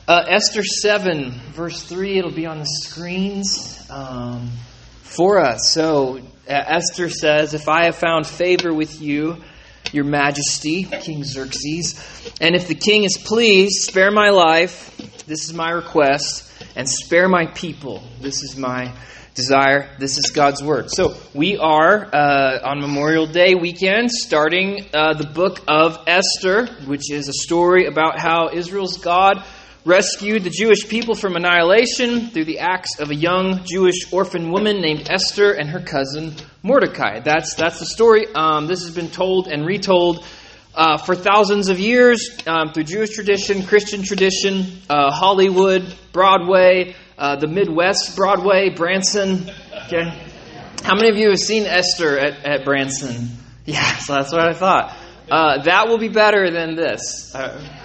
Esther 7, verse 3, it'll be on the screens for us. So Esther says, "If I have found favor with you, your majesty, King Xerxes, and if the king is pleased, spare my life, this is my request, and spare my people, this is my desire." This is God's word. So we are on Memorial Day weekend starting the book of Esther, which is a story about how Israel's God rescued the Jewish people from annihilation through the acts of a young Jewish orphan woman named Esther and her cousin Mordecai. That's the story. This has been told and retold for thousands of years through Jewish tradition, Christian tradition, Hollywood, Broadway, the Midwest Broadway, Branson. Okay, how many of you have seen Esther at Branson? Yeah, so that's what I thought. That will be better than this.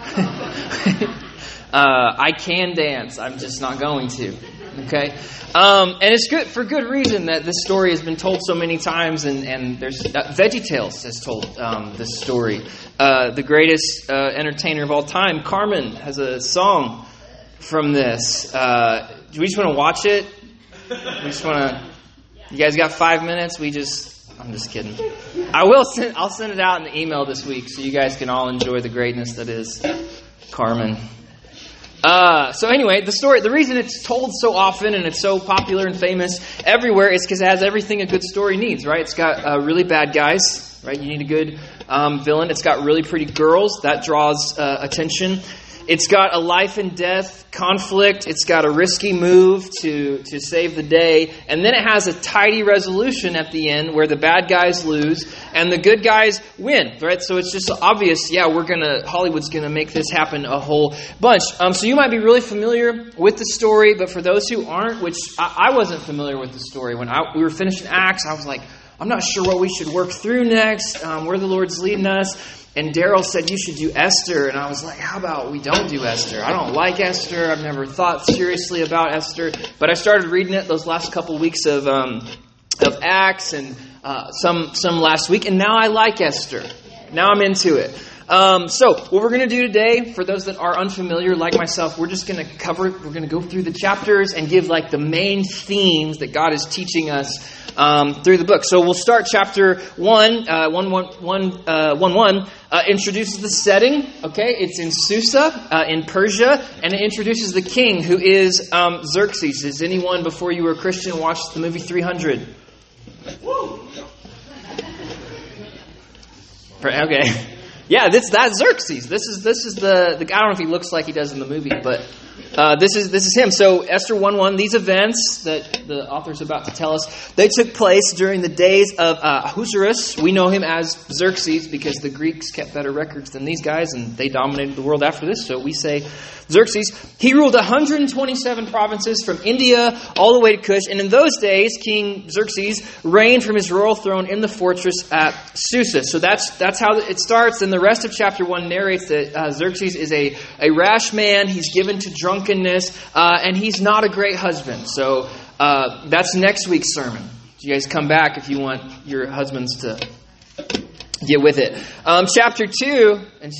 I can dance. I'm just not going to. Okay? And it's good for good reason that this story has been told so many times, and there's VeggieTales has told this story. The greatest entertainer of all time, Carmen, has a song from this. Do we just want to watch it? We just want to. You guys got 5 minutes? I'm just kidding. I'll send it out in the email this week so you guys can all enjoy the greatness that is Carmen. So anyway, the reason it's told so often and it's so popular and famous everywhere is because it has everything a good story needs, right? It's got really bad guys, right? You need a good villain. It's got really pretty girls. That draws attention. It's got a life and death conflict. It's got a risky move to save the day. And then it has a tidy resolution at the end where the bad guys lose and the good guys win, right? So it's just obvious, Hollywood's going to make this happen a whole bunch. So you might be really familiar with the story, but for those who aren't, which I wasn't familiar with the story. When we were finishing Acts, I was like, I'm not sure what we should work through next, where the Lord's leading us. And Daryl said, you should do Esther. And I was like, how about we don't do Esther? I don't like Esther. I've never thought seriously about Esther. But I started reading it those last couple weeks of Acts and some last week. And now I like Esther. Now I'm into it. So what we're going to do today, for those that are unfamiliar like myself, we're just going to we're going to go through the chapters and give like the main themes that God is teaching us through the book. So we'll start chapter 1, 1:1, introduces the setting. Okay, it's in Susa, in Persia, and it introduces the king, who is Xerxes. Does anyone before you were a Christian watch the movie 300? Woo! Okay. Yeah, that's Xerxes. This is the I don't know if he looks like he does in the movie, but this is him. So Esther 1:1, these events that the author's about to tell us, they took place during the days of Ahasuerus. We know him as Xerxes because the Greeks kept better records than these guys, and they dominated the world after this. So we say Xerxes. He ruled 127 provinces from India all the way to Kush. And in those days, King Xerxes reigned from his royal throne in the fortress at Susa. So that's how it starts. And the rest of chapter 1 narrates that Xerxes is a rash man. He's given to drunkenness, and he's not a great husband. So that's next week's sermon. You guys come back if you want your husbands to get with it. Chapter 2, and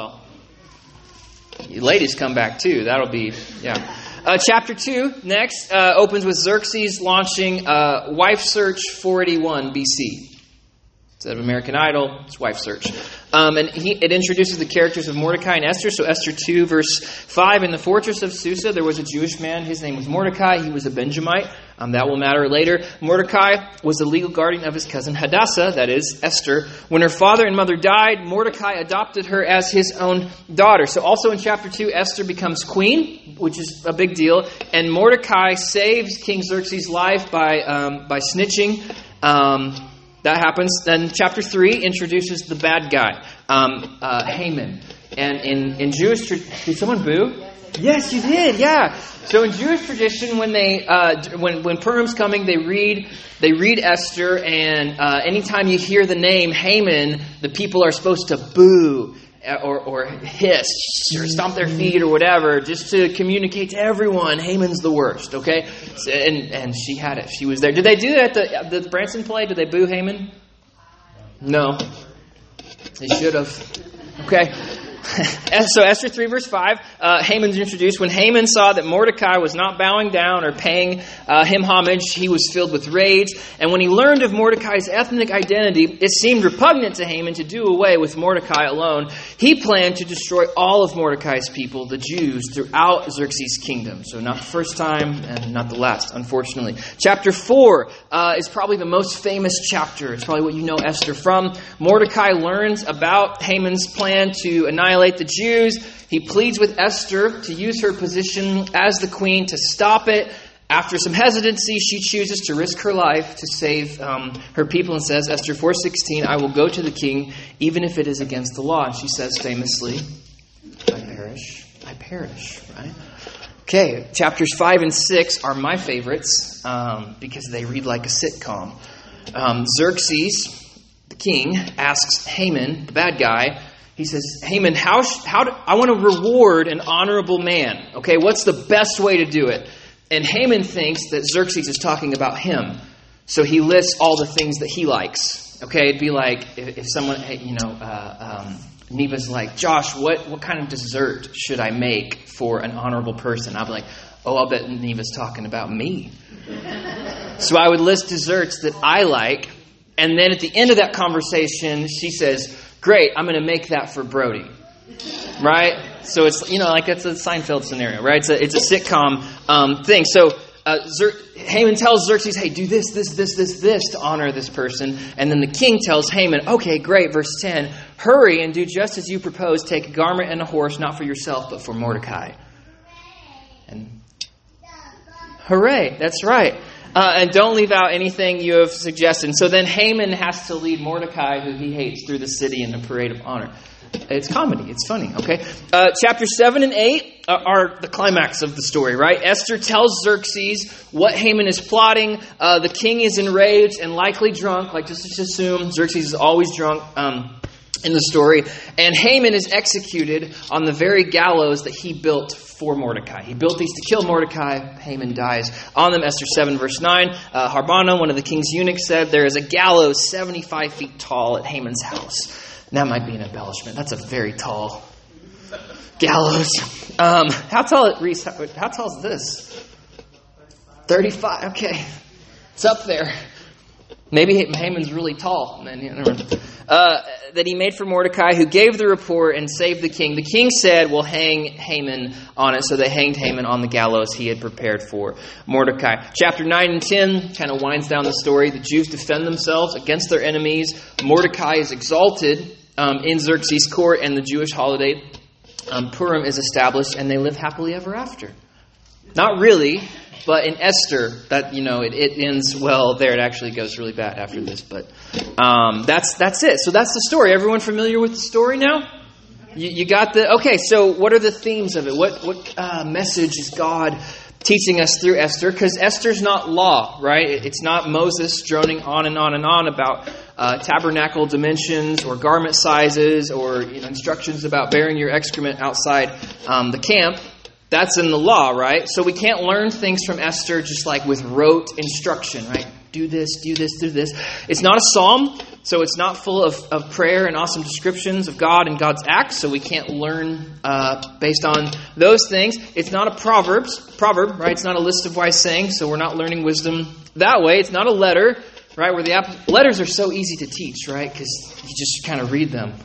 ladies come back too. That'll be, yeah. Chapter 2 next opens with Xerxes launching Wife Search 481 BC. Instead of American Idol, it's Wife Search. And it introduces the characters of Mordecai and Esther. So Esther 2, verse 5, in the fortress of Susa, there was a Jewish man. His name was Mordecai. He was a Benjamite. That will matter later. Mordecai was the legal guardian of his cousin Hadassah, that is, Esther. When her father and mother died, Mordecai adopted her as his own daughter. So also in chapter 2, Esther becomes queen, which is a big deal. And Mordecai saves King Xerxes' life by snitching. That happens. Then chapter 3 introduces the bad guy, Haman. And in Jewish tradition, did someone boo? Yes, you did. Yeah. So in Jewish tradition, when when Purim's coming, they read Esther, and anytime you hear the name Haman, the people are supposed to boo or hiss or stomp their feet or whatever, just to communicate to everyone Haman's the worst. Okay, and she had it. She was there. Did they do that at the Branson play? Did they boo Haman? No, they should have. Okay. So Esther 3 verse 5, Haman's introduced. When Haman saw that Mordecai was not bowing down or paying him homage, he was filled with rage. And when he learned of Mordecai's ethnic identity, it seemed repugnant to Haman to do away with Mordecai alone. He planned to destroy all of Mordecai's people, the Jews, throughout Xerxes' kingdom. So not the first time and not the last, unfortunately. Chapter 4 is probably the most famous chapter. It's probably what you know Esther from. Mordecai learns about Haman's plan to annihilate the Jews. He pleads with Esther to use her position as the queen to stop it. After some hesitancy, she chooses to risk her life to save her people and says, Esther 4:16, I will go to the king even if it is against the law. And she says famously, I perish, right? Okay, chapters 5 and 6 are my favorites because they read like a sitcom. Xerxes, the king, asks Haman, the bad guy, he says, Haman, I want to reward an honorable man. Okay, what's the best way to do it? And Haman thinks that Xerxes is talking about him. So he lists all the things that he likes. Okay, it'd be like if someone, Neva's like, Josh, what kind of dessert should I make for an honorable person? I'll be like, I'll bet Neva's talking about me. So I would list desserts that I like. And then at the end of that conversation, she says, great, I'm going to make that for Brody. Right? So it's, like that's a Seinfeld scenario, right? It's a sitcom thing. So Haman tells Xerxes, hey, do this to honor this person. And then the king tells Haman, okay, great, verse 10, hurry and do just as you propose. Take a garment and a horse, not for yourself, but for Mordecai. And hooray, that's right. And don't leave out anything you have suggested. So then Haman has to lead Mordecai, who he hates, through the city in a parade of honor. It's comedy. It's funny, okay? Chapters 7 and 8 are the climax of the story, right? Esther tells Xerxes what Haman is plotting. The king is enraged and likely drunk. Like, just assume Xerxes is always drunk in the story. And Haman is executed on the very gallows that he built for Mordecai. He built these to kill Mordecai. Haman dies on them. Esther 7 verse 9. Harbona, one of the king's eunuchs, said, there is a gallows 75 feet tall at Haman's house. And that might be an embellishment. That's a very tall gallows. How tall, Reese? How tall is this? 35. Okay. It's up there. Maybe Haman's really tall. That he made for Mordecai, who gave the report and saved the king. The king said, we'll hang Haman on it. So they hanged Haman on the gallows he had prepared for Mordecai. Chapter 9 and 10 kind of winds down the story. The Jews defend themselves against their enemies. Mordecai is exalted in Xerxes' court, and the Jewish holiday Purim is established, and they live happily ever after. Not really, but in Esther, that it ends well there. It actually goes really bad after this, but that's it. So that's the story. Everyone familiar with the story now? You got the okay. So what are the themes of it? What message is God teaching us through Esther? Because Esther's not law, right? It's not Moses droning on and on and on about tabernacle dimensions or garment sizes or instructions about burying your excrement outside the camp. That's in the law, right? So we can't learn things from Esther just like with rote instruction, right? Do this, do this, do this. It's not a psalm, so it's not full of prayer and awesome descriptions of God and God's acts, so we can't learn based on those things. It's not a proverb, right? It's not a list of wise sayings, so we're not learning wisdom that way. It's not a letter, right? Where letters are so easy to teach, right? Because you just kind of read them.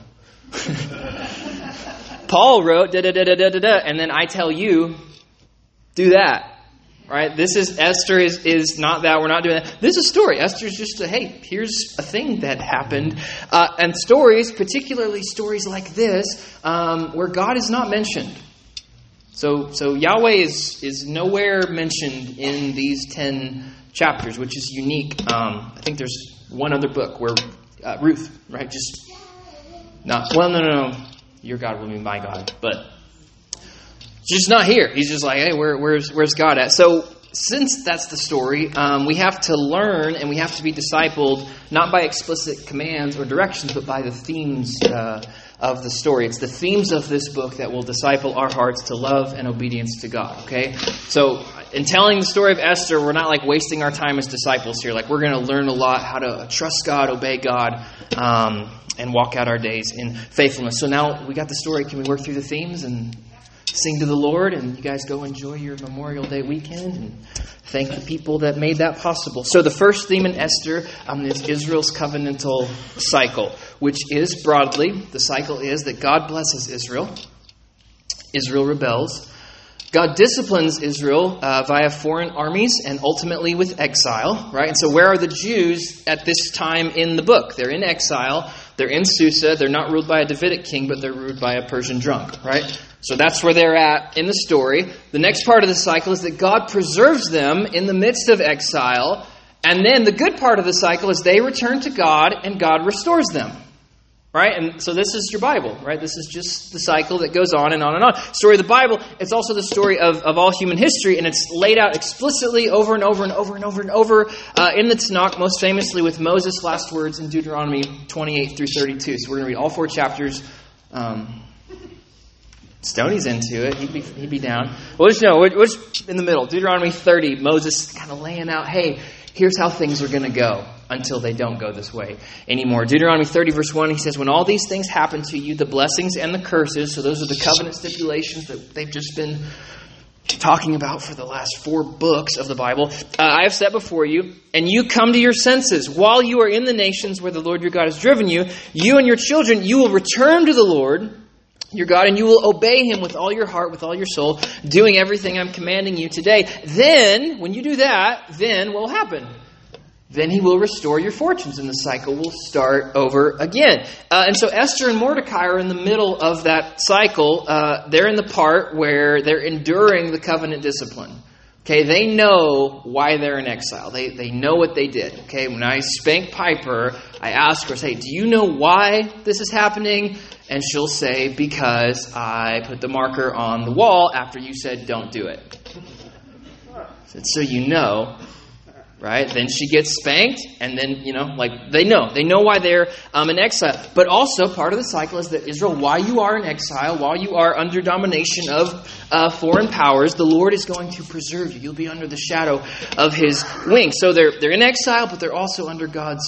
Paul wrote, and then I tell you, do that. Right? This is, Esther is not that. We're not doing that. This is a story. Esther's just hey, here's a thing that happened. And stories, particularly stories like this, where God is not mentioned. So Yahweh is nowhere mentioned in these 10 chapters, which is unique. I think there's one other book where Ruth, right? Just not, well, no. Your God will be my God. But just not here. He's just like, hey, where's God at? So since that's the story, we have to learn and we have to be discipled, not by explicit commands or directions, but by the themes of the story. It's the themes of this book that will disciple our hearts to love and obedience to God. Okay? So in telling the story of Esther, we're not like wasting our time as disciples here. Like we're going to learn a lot how to trust God, obey God, and walk out our days in faithfulness. So now we got the story. Can we work through the themes and sing to the Lord? And you guys go enjoy your Memorial Day weekend and thank the people that made that possible. So the first theme in Esther is Israel's covenantal cycle, which is broadly, the cycle is that God blesses Israel. Israel rebels. God disciplines Israel via foreign armies and ultimately with exile, right? And so where are the Jews at this time in the book? They're in exile. They're in Susa. They're not ruled by a Davidic king, but they're ruled by a Persian drunk, right? So that's where they're at in the story. The next part of the cycle is that God preserves them in the midst of exile. And then the good part of the cycle is they return to God and God restores them. Right? And so this is your Bible, right? This is just the cycle that goes on and on and on. Story of the Bible, it's also the story of all human history, and it's laid out explicitly over and over and over and over and over in the Tanakh, most famously with Moses' last words in Deuteronomy 28 through 32. So we're going to read all 4 chapters. Stoney's into it. He'd be down. We're just in the middle. Deuteronomy 30, Moses kind of laying out, hey, here's how things are going to go until they don't go this way anymore. Deuteronomy 30 verse 1, he says, when all these things happen to you, the blessings and the curses, so those are the covenant stipulations that they've just been talking about for the last 4 books of the Bible, I have set before you, and you come to your senses. While you are in the nations where the Lord your God has driven you, you and your children, you will return to the Lord your God, and you will obey Him with all your heart, with all your soul, doing everything I'm commanding you today. Then, when you do that, then what will happen? Then He will restore your fortunes, and the cycle will start over again. And so Esther and Mordecai are in the middle of that cycle. They're in the part where they're enduring the covenant discipline. Okay, they know why they're in exile. They know what they did. Okay, when I spank Piper, I ask her, say, do you know why this is happening? And she'll say, because I put the marker on the wall after you said don't do it. So you know, right? Then she gets spanked, and then, they know why they're in exile. But also, part of the cycle is that Israel, while you are in exile, while you are under domination of foreign powers, the Lord is going to preserve you. You'll be under the shadow of His wings. So they're in exile, but they're also under God's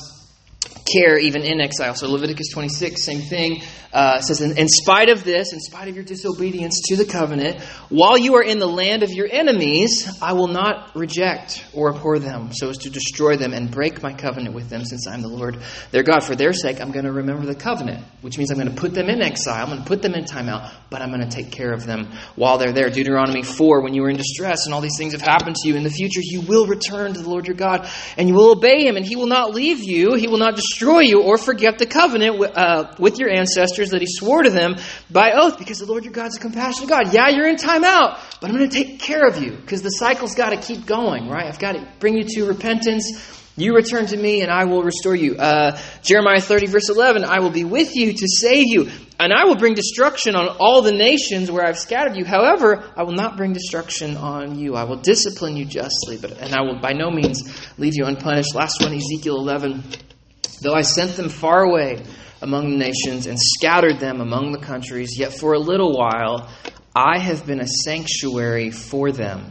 care even in exile. So Leviticus 26, same thing. Says, in spite of this, in spite of your disobedience to the covenant, while you are in the land of your enemies, I will not reject or abhor them so as to destroy them and break my covenant with them, since I'm the Lord their God. For their sake, I'm going to remember the covenant, which means I'm going to put them in exile. I'm going to put them in timeout, but I'm going to take care of them while they're there. Deuteronomy 4, when you are in distress and all these things have happened to you, in the future you will return to the Lord your God and you will obey Him, and He will not leave you. He will not destroy you or forget the covenant with your ancestors that He swore to them by oath, because the Lord your God is a compassionate God. Yeah, you're in timeout, but I'm going to take care of you, because the cycle's got to keep going, right? I've got to bring you to repentance. You return to me and I will restore you. Jeremiah 30 verse 11, I will be with you to save you, and I will bring destruction on all the nations where I've scattered you. However, I will not bring destruction on you. I will discipline you justly, and I will by no means leave you unpunished. Last one, Ezekiel 11. Though I sent them far away among the nations and scattered them among the countries, yet for a little while I have been a sanctuary for them.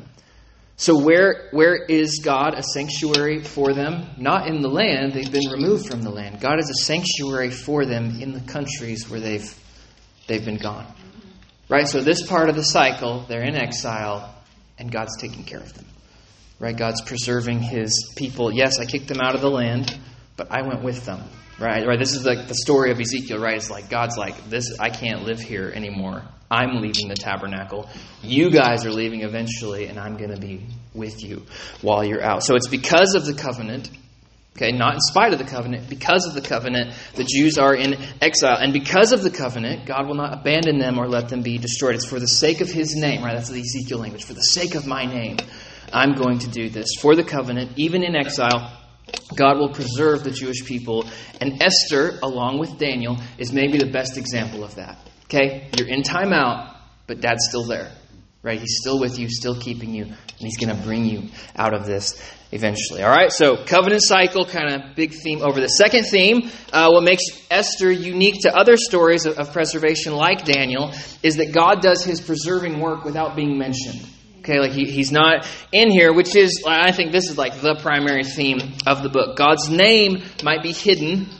So where is God a sanctuary for them? Not in the land. They've been removed from the land. God is a sanctuary for them in the countries where they've been gone. Right? So this part of the cycle, they're in exile, and God's taking care of them. Right? God's preserving His people. Yes, I kicked them out of the land, but I went with them. Right? This is like the story of Ezekiel, right? It's like God's like, this, I can't live here anymore. I'm leaving the tabernacle. You guys are leaving eventually, and I'm going to be with you while you're out. So it's because of the covenant, okay, not in spite of the covenant, because of the covenant, the Jews are in exile. And because of the covenant, God will not abandon them or let them be destroyed. It's for the sake of His name, right? That's the Ezekiel language. For the sake of my name, I'm going to do this. For the covenant, even in exile, God will preserve the Jewish people. And Esther, along with Daniel, is maybe the best example of that. Okay? You're in timeout, but Dad's still there. Right? He's still with you, still keeping you, and He's going to bring you out of this eventually. All right? So, covenant cycle, kind of big theme over the second theme. What makes Esther unique to other stories of preservation like Daniel is that God does His preserving work without being mentioned. Okay, like He's not in here, which is, I think this is like the primary theme of the book. God's name might be hidden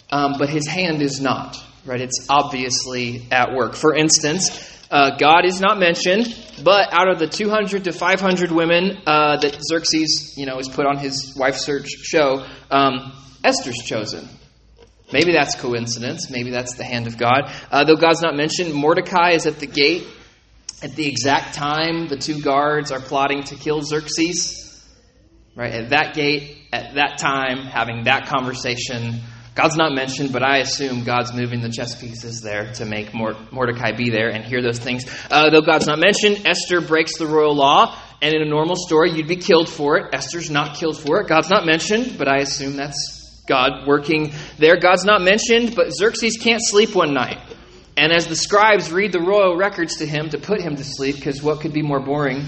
but his hand is not. Right? It's obviously at work. For instance, God is not mentioned, but out of the 200 to 500 women that Xerxes, is put on his wife search show, Esther's chosen. Maybe that's coincidence. Maybe that's the hand of God. Though God's not mentioned, Mordecai is at the gate at the exact time the two guards are plotting to kill Xerxes. Right? At that gate, at that time, having that conversation. God's not mentioned, but I assume God's moving the chess pieces there to make Mordecai be there and hear those things. Though God's not mentioned, Esther breaks the royal law, and in a normal story, you'd be killed for it. Esther's not killed for it. God's not mentioned, but I assume that's God working there. God's not mentioned, but Xerxes can't sleep one night. And as the scribes read the royal records to him to put him to sleep, because what could be more boring,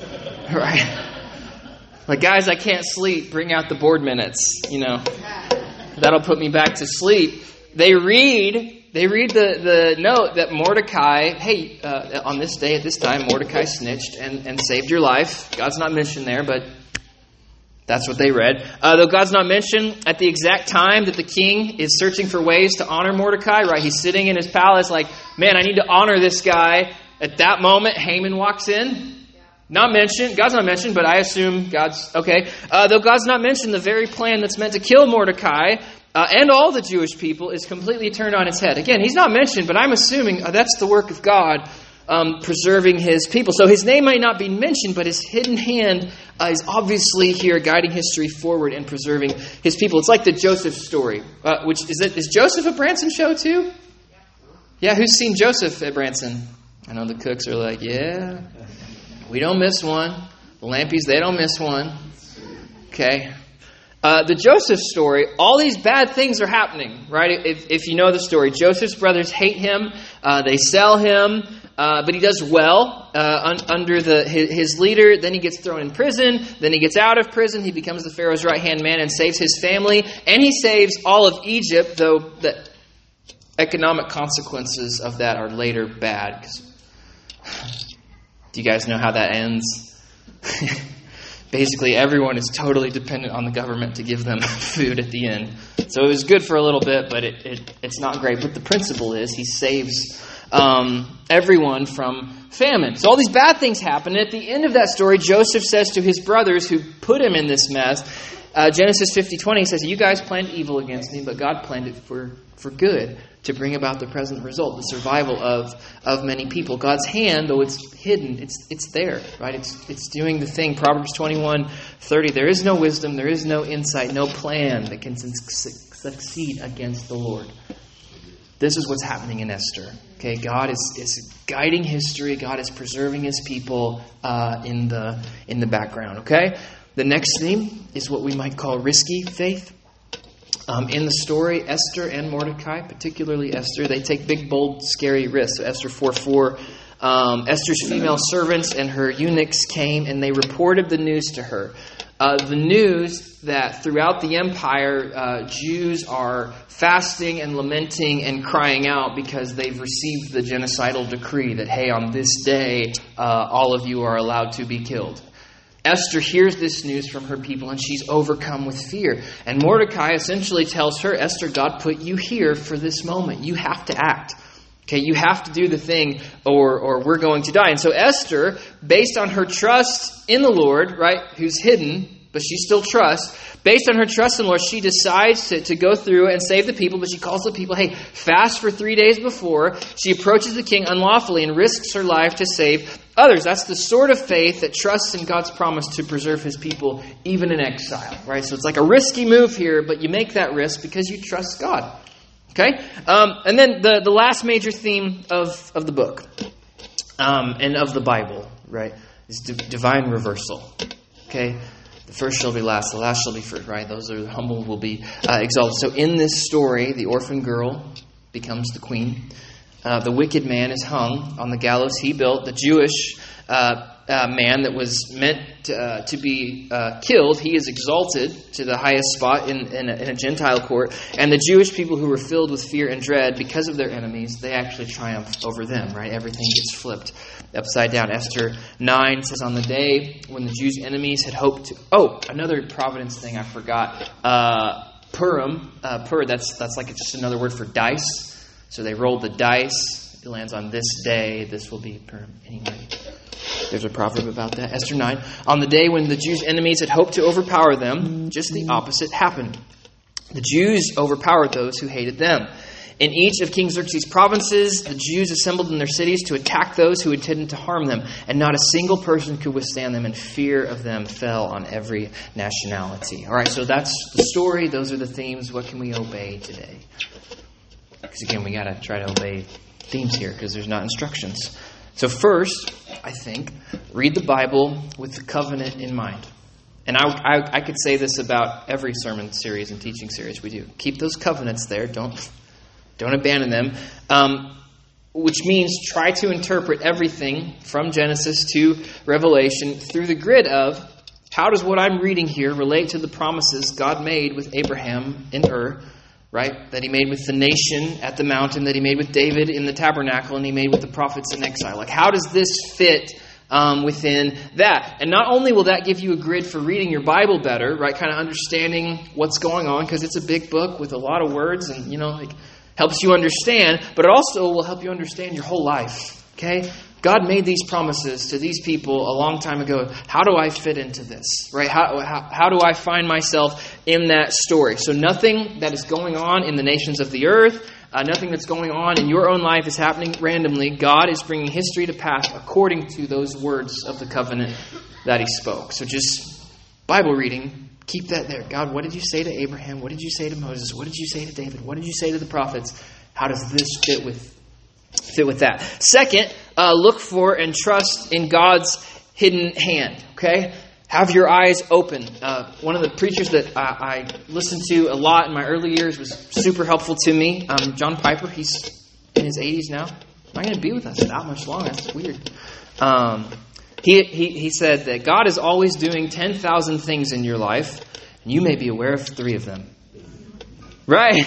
right? Like, guys, I can't sleep. Bring out the board minutes, That'll put me back to sleep. They read the note that Mordecai, hey, on this day at this time, Mordecai snitched and saved your life. God's not mentioned there, but that's what they read. Though God's not mentioned, at the exact time that the king is searching for ways to honor Mordecai, right? He's sitting in his palace like, man, I need to honor this guy. At that moment, Haman walks in. Not mentioned. God's not mentioned, but I assume God's okay. Though God's not mentioned, the very plan that's meant to kill Mordecai and all the Jewish people is completely turned on its head. Again, he's not mentioned, but I'm assuming that's the work of God preserving his people. So his name might not be mentioned, but his hidden hand is obviously here guiding history forward and preserving his people. It's like the Joseph story, is Joseph a Branson show too? Yeah, who's seen Joseph at Branson? I know the cooks are like, yeah. We don't miss one. The Lampies, they don't miss one. Okay. The Joseph story, all these bad things are happening, right? If you know the story, Joseph's brothers hate him. They sell him, but he does well under his leader. Then he gets thrown in prison. Then he gets out of prison. He becomes the Pharaoh's right-hand man and saves his family. And he saves all of Egypt, though the economic consequences of that are later bad. Do you guys know how that ends? Basically, everyone is totally dependent on the government to give them food at the end. So it was good for a little bit, but it's not great. But the principle is he saves everyone from famine. So all these bad things happen. And at the end of that story, Joseph says to his brothers who put him in this mess, Genesis 50:20, he says, you guys planned evil against me, but God planned it for good, to bring about the present result, the survival of many people. God's hand, though it's hidden, it's there, right? It's doing the thing. Proverbs 21:30, there is no wisdom, there is no insight, no plan that can succeed against the Lord. This is what's happening in Esther. Okay, God is guiding history. God is preserving his people in the background. Okay, the next theme is what we might call risky faith. In the story, Esther and Mordecai, particularly Esther, they take big, bold, scary risks. So Esther 4:4, Esther's female servants and her eunuchs came and they reported the news to her. The news that throughout the empire, Jews are fasting and lamenting and crying out because they've received the genocidal decree that, hey, on this day, all of you are allowed to be killed. Esther hears this news from her people and she's overcome with fear. And Mordecai essentially tells her, Esther, God put you here for this moment. You have to act. Okay, you have to do the thing or we're going to die. And so Esther, based on her trust in the Lord, right, who's hidden, but she still trusts. Based on her trust in the Lord, she decides to go through and save the people, but she calls the people, hey, fast for 3 days before. She approaches the king unlawfully and risks her life to save others. That's the sort of faith that trusts in God's promise to preserve his people, even in exile, right? So it's like a risky move here, but you make that risk because you trust God. Okay? And then the last major theme of the book and of the Bible, right, is divine reversal. Okay? The first shall be last, the last shall be first, right? Those are the humble will be exalted. So in this story, the orphan girl becomes the queen. The wicked man is hung on the gallows he built. The Jewish man that was meant to be killed, he is exalted to the highest spot in a Gentile court. And the Jewish people who were filled with fear and dread because of their enemies, they actually triumph over them, right? Everything gets flipped upside down. Esther 9 says, on the day when the Jews' enemies had hoped to... Oh, another providence thing I forgot. Purim. That's like just another word for dice. So they rolled the dice. It lands on this day. This will be Purim. Anyway, there's a proverb about that. Esther 9. On the day when the Jews' enemies had hoped to overpower them, just the opposite happened. The Jews overpowered those who hated them. In each of King Xerxes' provinces, the Jews assembled in their cities to attack those who intended to harm them, and not a single person could withstand them, and fear of them fell on every nationality. All right, so that's the story. Those are the themes. What can we obey today? Because again, we got to try to obey themes here because there's not instructions. So first, I think, read the Bible with the covenant in mind. And I could say this about every sermon series and teaching series we do. Keep those covenants there. Don't abandon them, which means try to interpret everything from Genesis to Revelation through the grid of how does what I'm reading here relate to the promises God made with Abraham in Ur, right? That he made with the nation at the mountain, that he made with David in the tabernacle, and he made with the prophets in exile. Like, how does this fit within that? And not only will that give you a grid for reading your Bible better, right? Kind of understanding what's going on, because it's a big book with a lot of words and, helps you understand, but it also will help you understand your whole life. Okay? God made these promises to these people a long time ago. How do I fit into this? Right? How do I find myself in that story? So nothing that is going on in the nations of the earth, nothing that's going on in your own life is happening randomly. God is bringing history to pass according to those words of the covenant that He spoke. So just Bible reading. Keep that there. God, what did you say to Abraham? What did you say to Moses? What did you say to David? What did you say to the prophets? How does this fit with that? Second, look for and trust in God's hidden hand. Okay? Have your eyes open. One of the preachers that I listened to a lot in my early years was super helpful to me. John Piper. He's in his 80s now. Not going to be with us that much longer. That's weird. He said that God is always doing 10,000 things in your life, and you may be aware of 3 of them. Right?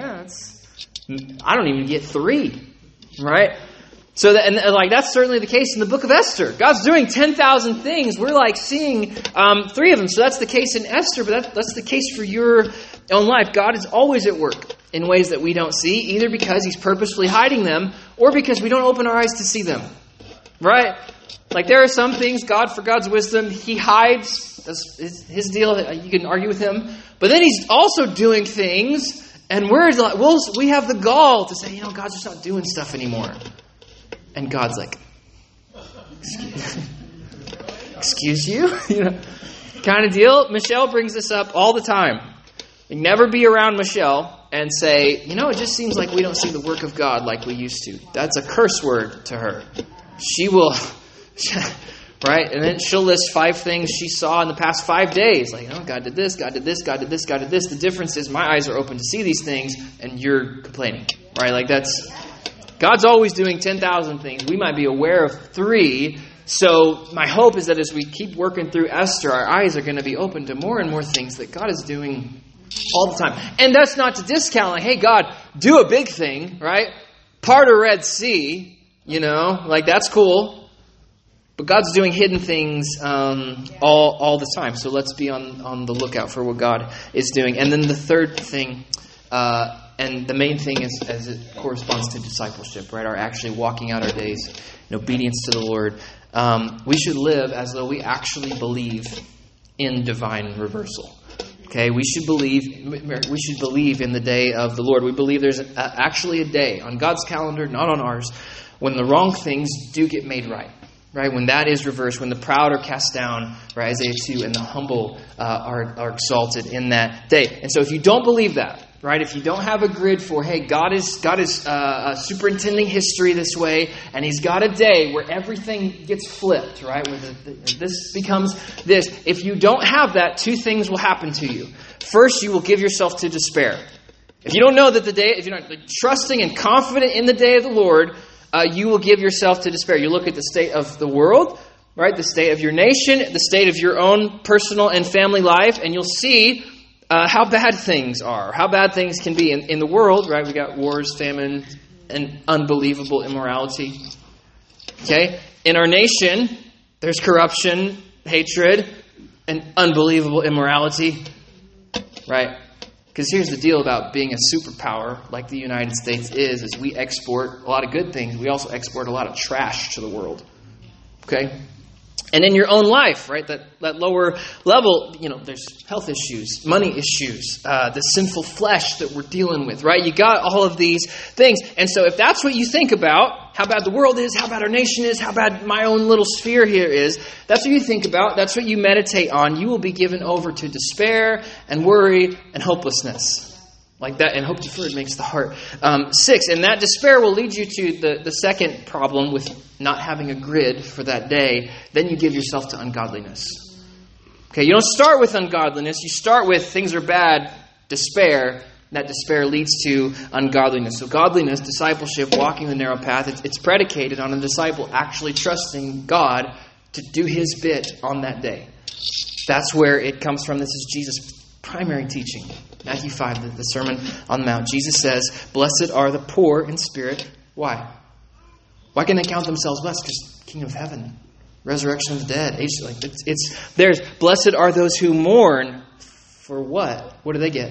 I don't even get 3. Right? So that's certainly the case in the book of Esther. God's doing 10,000 things. We're seeing 3 of them. So that's the case in Esther, but that's the case for your own life. God is always at work in ways that we don't see, either because He's purposefully hiding them or because we don't open our eyes to see them. Right? There are some things, God, for God's wisdom, He hides. That's His deal. You can argue with Him. But then He's also doing things, and we have the gall to say, God's just not doing stuff anymore. And God's like, excuse you? Kind of deal. Michelle brings this up all the time. You never be around Michelle and say, it just seems like we don't see the work of God like we used to. That's a curse word to her. She will... Right? And then she'll list 5 things she saw in the past 5 days. God did this, God did this, God did this, God did this. The difference is my eyes are open to see these things and you're complaining. Right? God's always doing 10,000 things. We might be aware of 3. So my hope is that as we keep working through Esther, our eyes are going to be open to more and more things that God is doing all the time. And that's not to discount, hey, God, do a big thing, right? Part a Red Sea, that's cool. But God's doing hidden things all the time. So let's be on the lookout for what God is doing. And then the third thing, and the main thing is as it corresponds to discipleship, right? Our actually walking out our days in obedience to the Lord. We should live as though we actually believe in divine reversal. Okay, we should believe in the day of the Lord. We believe there's actually a day on God's calendar, not on ours, when the wrong things do get made right. Right, when that is reversed, when the proud are cast down, right, Isaiah 2, and the humble are exalted in that day. And so if you don't believe that, right, if you don't have a grid for, hey, God is superintending history this way, and He's got a day where everything gets flipped, right, where this becomes this. If you don't have that, 2 things will happen to you. First, you will give yourself to despair. If you don't know that if you're not trusting and confident in the day of the Lord, you will give yourself to despair. You look at the state of the world, right? The state of your nation, the state of your own personal and family life, and you'll see how bad things are, how bad things can be in the world, right? We got wars, famine, and unbelievable immorality. Okay? In our nation, there's corruption, hatred, and unbelievable immorality, right? Because here's the deal about being a superpower like the United States is we export a lot of good things. We also export a lot of trash to the world. Okay? And in your own life, right, that lower level, there's health issues, money issues, the sinful flesh that we're dealing with, right? You got all of these things. And so if that's what you think about, how bad the world is, how bad our nation is, how bad my own little sphere here is, that's what you think about, that's what you meditate on, you will be given over to despair and worry and hopelessness. Like that, and hope deferred makes the heart sick. And that despair will lead you to the second problem with not having a grid for that day. Then you give yourself to ungodliness. Okay, you don't start with ungodliness. You start with things are bad, despair. That despair leads to ungodliness. So godliness, discipleship, walking the narrow path, it's predicated on a disciple actually trusting God to do his bit on that day. That's where it comes from. This is Jesus' primary teaching. Matthew 5, the Sermon on the Mount. Jesus says, "Blessed are the poor in spirit." Why? Why can they count themselves blessed? Because kingdom of heaven, resurrection of the dead. There's blessed are those who mourn. For what? What do they get?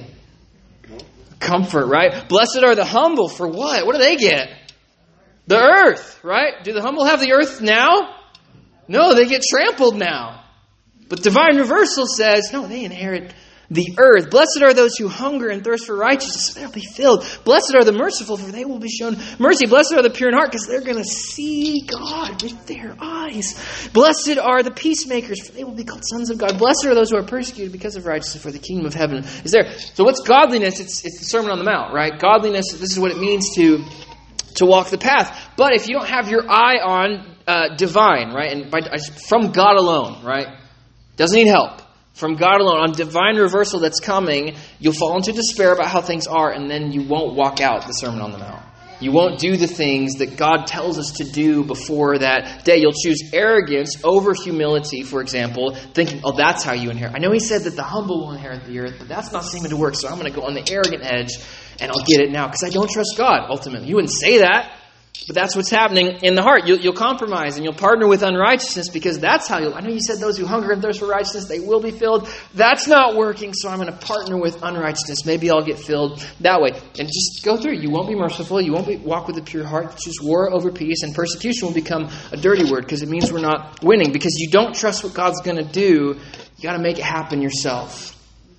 Comfort, right? Blessed are the humble. For what? What do they get? The earth, right? Do the humble have the earth now? No, they get trampled now. But divine reversal says, no, they inherit the earth. Blessed are those who hunger and thirst for righteousness, they'll be filled. Blessed are the merciful, for they will be shown mercy. Blessed are the pure in heart, because they're going to see God with their eyes. Blessed are the peacemakers, for they will be called sons of God. Blessed are those who are persecuted because of righteousness, for the kingdom of heaven is there. So what's godliness? It's the Sermon on the Mount, right? Godliness, this is what it means to walk the path. But if you don't have your eye on divine, right, and from God alone, right, doesn't need help. From God alone, on divine reversal that's coming, you'll fall into despair about how things are, and then you won't walk out the Sermon on the Mount. You won't do the things that God tells us to do before that day. You'll choose arrogance over humility, for example, thinking, oh, that's how you inherit. I know he said that the humble will inherit the earth, but that's not seeming to work, so I'm going to go on the arrogant edge, and I'll get it now, because I don't trust God, ultimately. You wouldn't say that. But that's what's happening in the heart. You'll compromise and you'll partner with unrighteousness because that's how I know you said those who hunger and thirst for righteousness, they will be filled. That's not working, so I'm going to partner with unrighteousness. Maybe I'll get filled that way. And just go through. You won't be merciful. You won't walk with a pure heart. It's just war over peace. And persecution will become a dirty word because it means we're not winning. Because you don't trust what God's going to do. You got to make it happen yourself.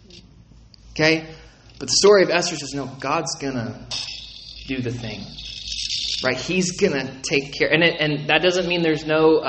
Okay? But the story of Esther says, no, God's going to do the thing. Right, he's gonna take care, and that doesn't mean there's no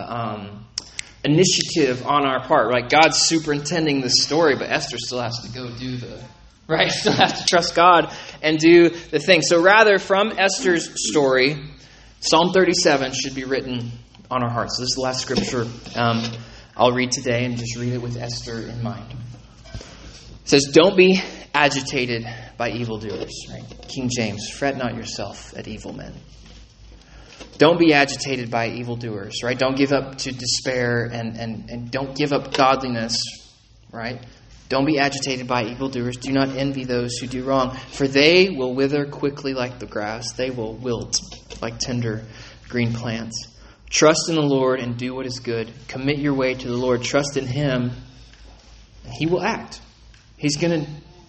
initiative on our part. Right, God's superintending the story, but Esther still has to go do still has to trust God and do the thing. So rather, from Esther's story, Psalm 37 should be written on our hearts. So this is the last scripture I'll read today, and just read it with Esther in mind. It says, "Don't be agitated by evildoers." Right? King James, "Fret not yourself at evil men." Don't be agitated by evildoers, right? Don't give up to despair and don't give up godliness, right? Don't be agitated by evildoers. Do not envy those who do wrong, for they will wither quickly like the grass. They will wilt like tender green plants. Trust in the Lord and do what is good. Commit your way to the Lord. Trust in Him, and He will act. He's gonna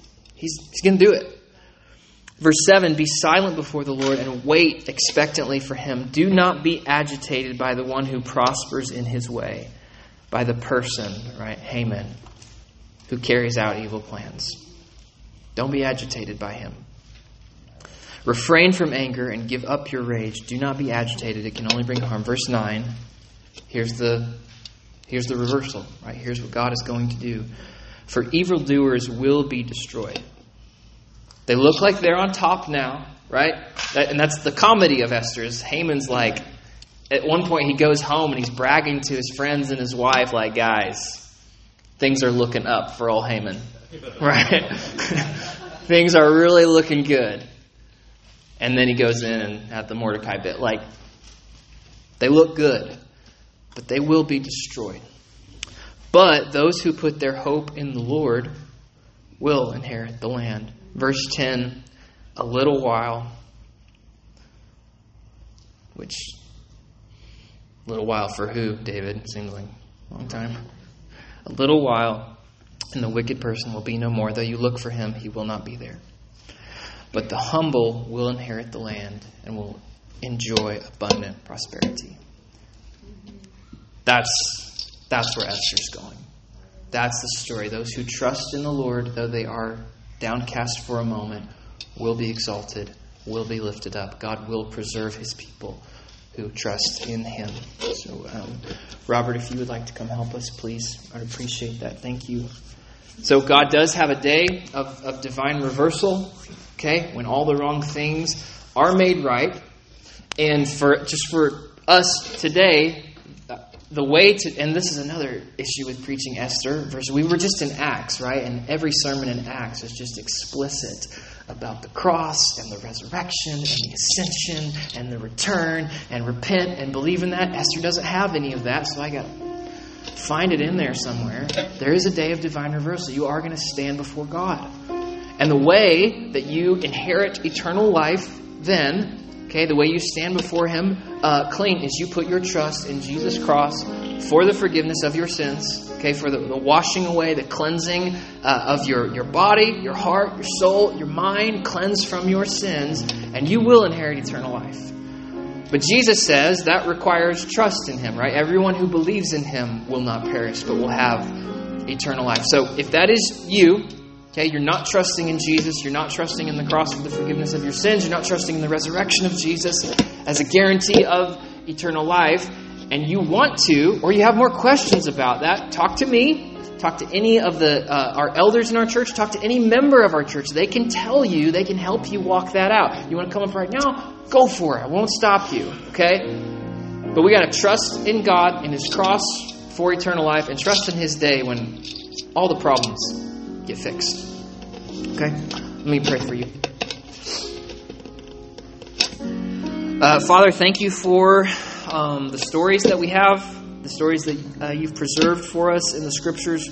do it. Verse 7, "Be silent before the Lord and wait expectantly for Him. Do not be agitated by the one who prospers in his way, by the person," right, Haman, "who carries out evil plans." Don't be agitated by him. "Refrain from anger and give up your rage. Do not be agitated. It can only bring harm." Verse 9, here's the reversal, right? Here's what God is going to do. "For evildoers will be destroyed." They look like they're on top now, right? And that's the comedy of Esther's. Haman's like, at one point he goes home and he's bragging to his friends and his wife, like, guys, things are looking up for old Haman, right? Things are really looking good. And then he goes in and at the Mordecai bit, like, they look good, but they will be destroyed. "But those who put their hope in the Lord will inherit the land." Verse 10, "A little while," which, little while for who, David? Seems like a long time. "A little while, and the wicked person will be no more. Though you look for him, he will not be there. But the humble will inherit the land and will enjoy abundant prosperity. That's where Esther's going. That's the story. Those who trust in the Lord, though they are downcast for a moment, will be exalted, will be lifted up. God will preserve his people who trust in him. So, Robert, if you would like to come help us, please, I'd appreciate that. Thank you. So God does have a day of divine reversal, okay, when all the wrong things are made right. And for us today, the way to, and this is another issue with preaching Esther, we were just in Acts, right? And every sermon in Acts is just explicit about the cross and the resurrection and the ascension and the return and repent and believe in that. Esther doesn't have any of that, so I got to find it in there somewhere. There is a day of divine reversal. You are going to stand before God. And the way that you inherit eternal life then, okay, the way you stand before him clean is you put your trust in Jesus' cross for the forgiveness of your sins, okay, for the washing away, the cleansing of your body, your heart, your soul, your mind, cleansed from your sins, and you will inherit eternal life. But Jesus says that requires trust in him, right? Everyone who believes in him will not perish, but will have eternal life. So if that is you, okay, you're not trusting in Jesus, you're not trusting in the cross for the forgiveness of your sins, you're not trusting in the resurrection of Jesus as a guarantee of eternal life, and you want to, or you have more questions about that, talk to me, talk to any of our elders in our church, talk to any member of our church. They can tell you, they can help you walk that out. You want to come up right now? Go for it. I won't stop you, okay? But we got to trust in God, in his cross for eternal life, and trust in his day when all the problems get fixed. Okay? Let me pray for you. Father, thank you for the stories that we have, the stories that you've preserved for us in the Scriptures.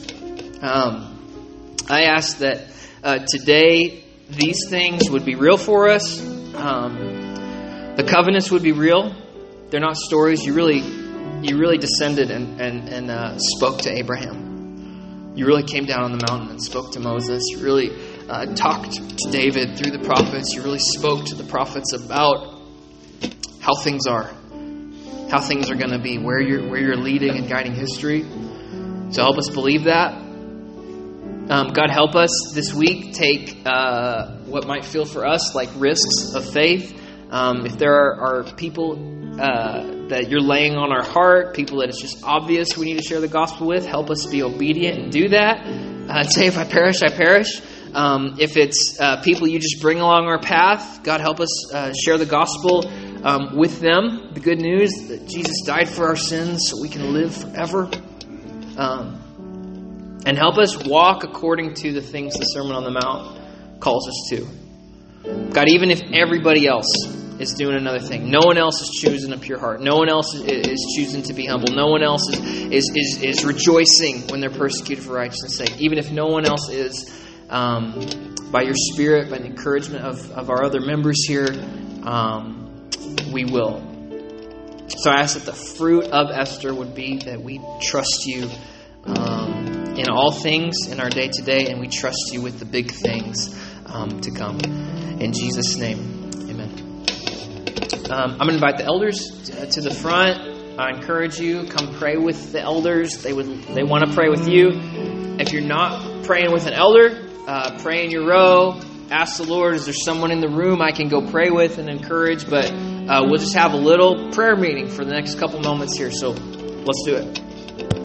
I ask that today these things would be real for us. The covenants would be real. They're not stories. You really descended and spoke to Abraham. You really came down on the mountain and spoke to Moses. You really talked to David through the prophets. You really spoke to the prophets about how things are going to be, where you're leading and guiding history. So help us believe that. God, help us this week take what might feel for us like risks of faith. If there are people that you're laying on our heart, people that it's just obvious we need to share the gospel with, help us be obedient and do that. Say, if I perish, I perish. If it's people you just bring along our path, God, help us share the gospel with them. The good news that Jesus died for our sins so we can live forever. And help us walk according to the things the Sermon on the Mount calls us to. God, even if everybody else is doing another thing, no one else is choosing a pure heart, no one else is choosing to be humble, no one else is rejoicing when they're persecuted for righteousness' sake, even if no one else is, by your Spirit, by the encouragement of our other members here, we will. So I ask that the fruit of Esther would be that we trust you in all things in our day to day, and we trust you with the big things to come. In Jesus' name, amen. I'm going to invite the elders to the front. I encourage you, come pray with the elders. They want to pray with you. If you're not praying with an elder, pray in your row. Ask the Lord, is there someone in the room I can go pray with and encourage? But we'll just have a little prayer meeting for the next couple moments here. So let's do it.